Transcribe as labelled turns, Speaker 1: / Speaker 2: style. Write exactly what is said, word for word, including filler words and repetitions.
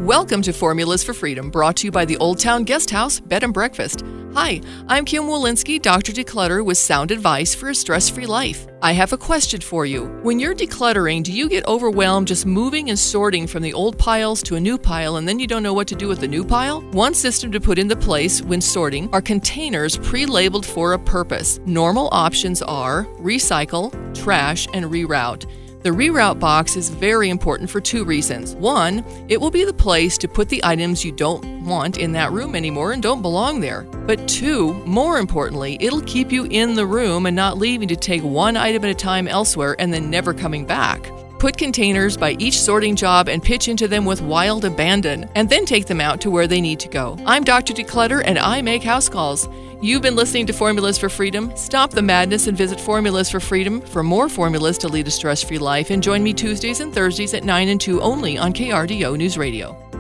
Speaker 1: Welcome to Formulas for Freedom, brought to you by the Old Town Guest House Bed and Breakfast. Hi, I'm Kim Walensky, Doctor Declutter, with sound advice for a stress-free life. I have a question for you. When you're decluttering, do you get overwhelmed just moving and sorting from the old piles to a new pile, and then you don't know what to do with the new pile? One system to put into place when sorting are containers pre-labeled for a purpose. Normal options are recycle, trash, and reroute. The reroute box is very important for two reasons. One, it will be the place to put the items you don't want in that room anymore and don't belong there. But two, more importantly, it'll keep you in the room and not leaving to take one item at a time elsewhere and then never coming back. Put containers by each sorting job and pitch into them with wild abandon, and then take them out to where they need to go. I'm Doctor Declutter, and I make house calls. You've been listening to Formulas for Freedom. Stop the madness and visit Formulas for Freedom for more formulas to lead a stress-free life. And join me Tuesdays and Thursdays at nine and two only on K R D O News Radio.